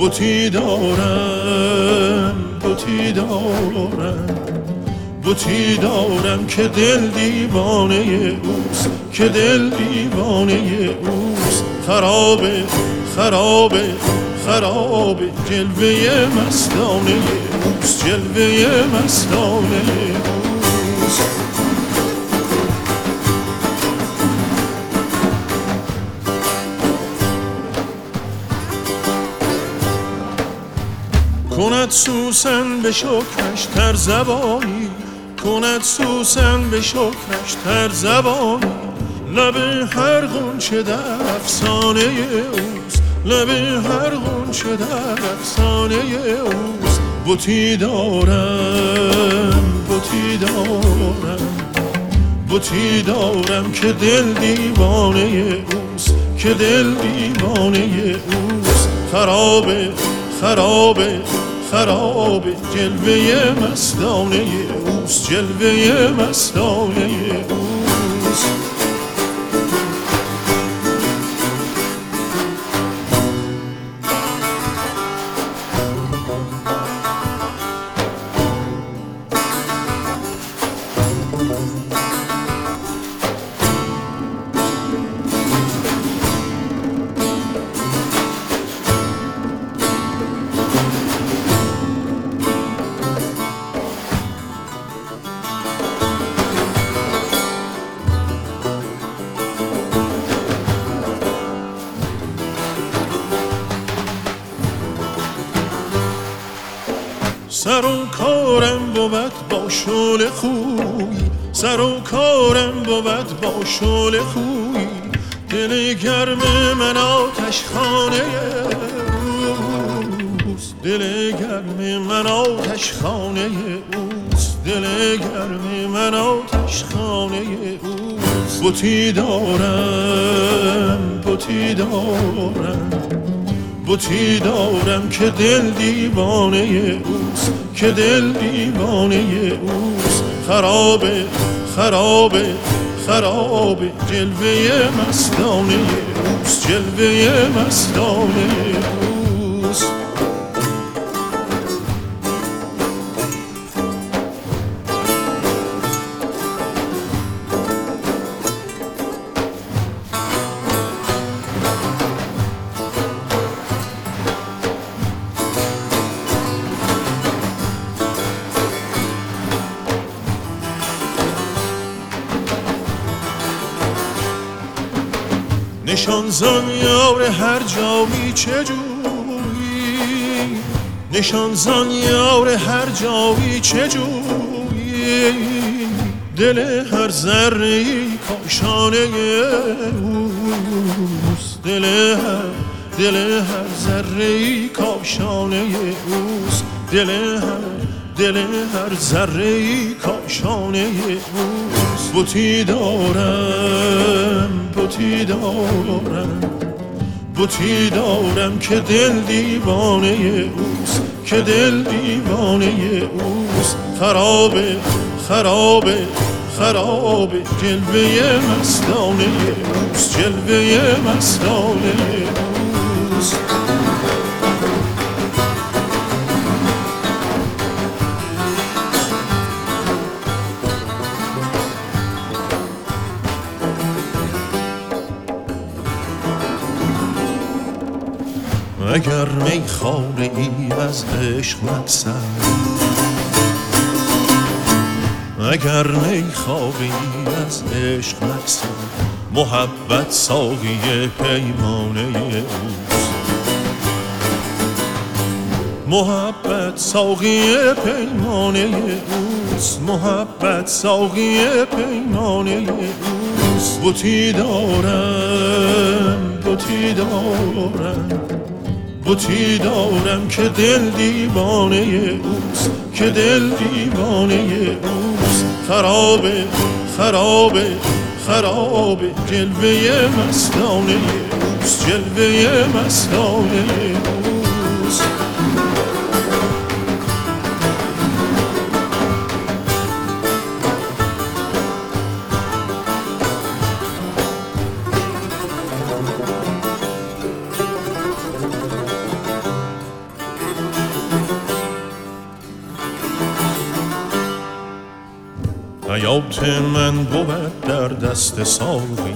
بوتی دارم بوتی دارم بوتی دارم که دل دیوانه اوست که دل دیوانه اوست خرابه خرابه خرابه جلوه مستانه اوست جلوه مستانه اوست کند سوسن به شکرش تر زبانی کند سوسن به شکرش تر زبانی لب هر غنچه در افسانه اوست لب هر غنچه در افسانه اوست بوتی دارم بوتی دارم بوتی دارم که دل دیوانه اوست که دل دیوانه اوست خرابه خرابه خرابه جلوه مستانه اوست جلوه مستانه اوست سر و کارم بود با شعله خوی سر و کارم بود با شعله خوی دل گرم من آتش خانه اوست دل گرم من آتش خانه اوست دل گرم من آتش خانه اوست بوتی دارم بوتی دارم بوتی دارم که دل دیوانه اوست که دل دیوانه اوست خرابه خرابه خرابه جلوه مستانه اوست جلوه مستانه اوست نشان زن یار هر جایی چجوری نشان زن یار هر جایی چجوری دل هر ذره کاشانه اوست دل هر ذره کاشانه اوست دل هر ذره کاشانه اوست بوتی دارم بوتی دارم بوتی دارم که دل دیوانه اوست که دل دیوانه اوست خرابه خرابه خرابه جلوه مستانه اوست جلوه مستانه اوست اگر میخانه ای از عشق مقصد اگر میخانه ای از عشق مقصد محبت ساقی پیمانه اوست محبت ساقی پیمانه اوست محبت ساقی پیمانه اوست بوتی دارم بوتی دارم بوتی دارم که دل دیوانه اوست که دل دیوانه اوست خرابه خرابه خرابه جلوه مستانه اوست جلوه مستانه اوست حیات من بود در دست ساقی،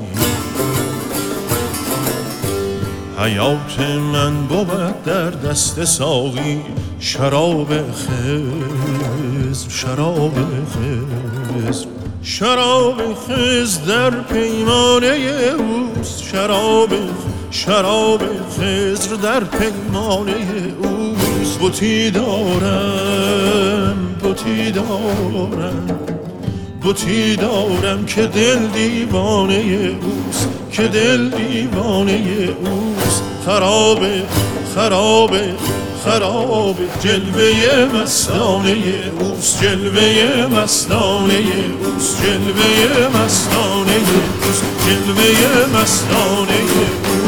حیات من بود در دست ساقی. شراب خضر، شراب خضر، شراب خضر در پیمانه اوست. شراب خضر در پیمانه اوست. بتی دارم، بتی دارم، بتی دارم که دل دیوانه اوست، که دل دیوانه اوست. خرابه خرابه خراب جلوه مستانه اوست، جلوه مستانه اوست، جلوه مستانه اوست، جلوه مستانه اوست.